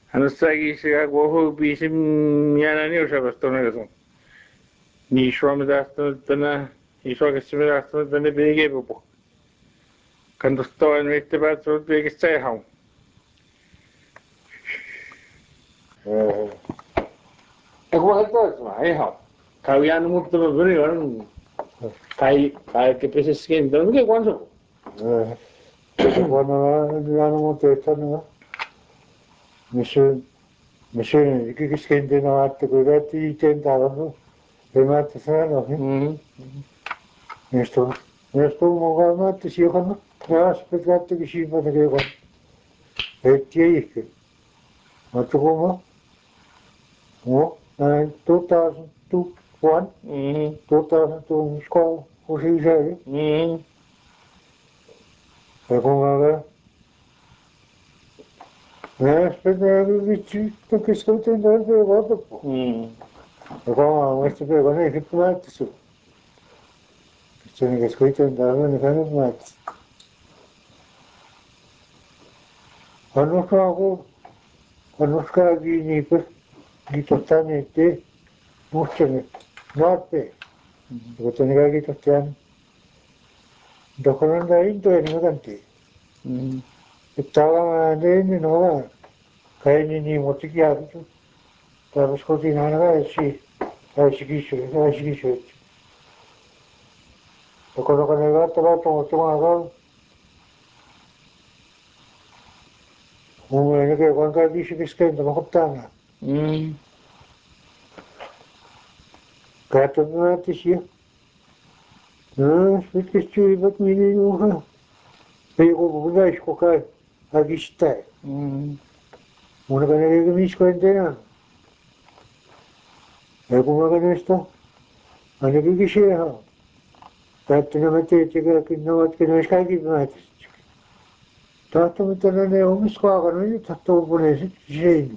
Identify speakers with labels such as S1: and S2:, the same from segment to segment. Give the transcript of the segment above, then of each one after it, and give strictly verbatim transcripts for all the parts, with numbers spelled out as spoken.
S1: あのstrategiska kohubiisim yanani usavastunagasun. Niisuamidaastunuttana isuakissimidaastunuttana piigiipupu. Kandustoan mittipaatsuut piigissaihaun. Aku hatas ma ihaun. Kawian muttama beri orang kai kai ke pesis skin dan ke kwanso.
S2: Bueno, ya no monte esta no. Mission, mission, que es que de no arte que ya te intentaba, ¿no? El mate se no, ¿eh? Esto, esto mo mate si yo no. Ya aspettate che si fa che qua. E ti è che. Ma tu come? No, eh, two thousand one, two thousand two scuola, così sei? E come ne aspettavo vicino che sto tentando per guarda. E come questo per guardare che mate su. C'è che sto tentando ne fanno mate. Hanno fatto, hanno fatto di di totalmente muccione, notte, che teneva che totalmente, dopo non andare in due ne tanti. E stava andando, no, che ne molti chiari, stava scordinando, e si, e si chiude, e si chiude. E quello che ne aveva trovato, molto male, un che quando dice che scende, ma contana. Kato na natin siya. Ah, spettes ju iba't minuha. Kaya ko bubunas ko ka agista. Muna ka nagagamis ko hindi na. Kaya kung maganas to, ang nagigisiya ha. Kato na matitiga kinawat kinawas kagib natin. Tato mo tanan na umis ko ako nun, tato po na siya.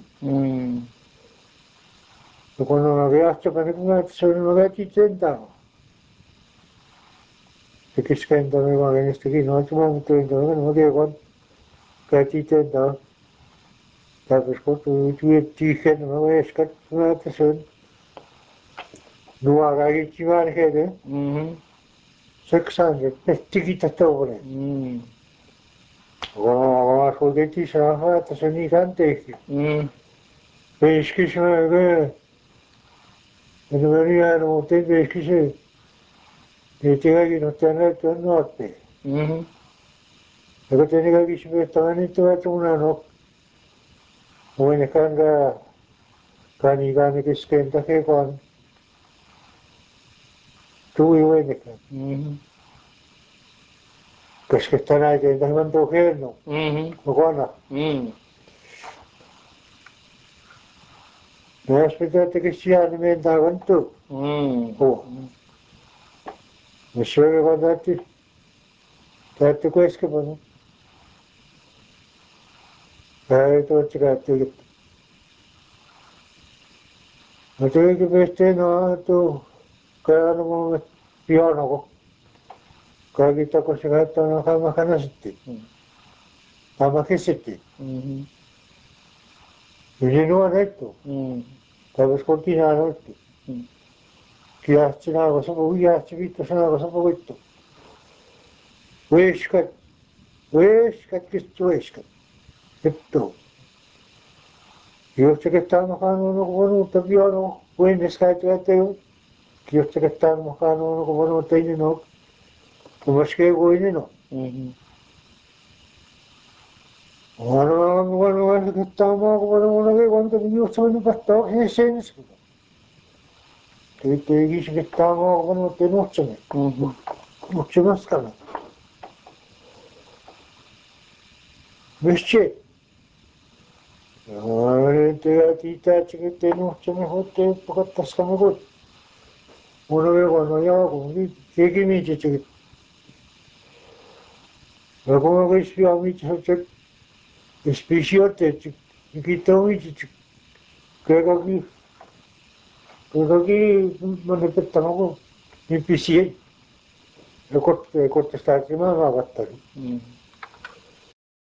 S2: Kung nagayasta pa na kung natin sa magatitinta. Perché skendono i magari sti qui, non ci vanno tutto, non è quando catite da da per sotto tu ti che non è scattato sono due ragazzi ci vanno che seksando e ti chi tatore oh ma che ti sa fatto sono i tanti peschi sono che e non venivano te peschi se e ti che non ti hanno detto notte e che te ne che ci mettavano in tutto un anno When kanga kani kani kiskenta ke kon tu i wene kan kiskenta ke dan man to ke no kona ne aspettate che sia alimentavan tu oh mi sure guardati tanto questo che eh to c'è ma tu che veste no tu kaya mo piano ko kaya kita ko siya ito na kamakanasiti kamakisiti hindi no ito tapos continuano ito kaya sinago sa pagkuya sibito sinago sa pagkuito weshkat weshkat kisto weshkat ito io c'è che stanno fanno come tapiano quindi scatti a te io c'è che stanno fanno come te no come scrivo in no Ora guarda che stavamo guardando che quando io sono passato che senso che ti dici che stavamo quando te non c'è non c'è una scala invece ora te la tita che te non c'è ne hotte poco scamo con uno che quando io con che che mi dice che ma come che si amici c'è speciote che tu mi dici che che Quello che non è per tanto mi pisi e corte corte sta settimana va a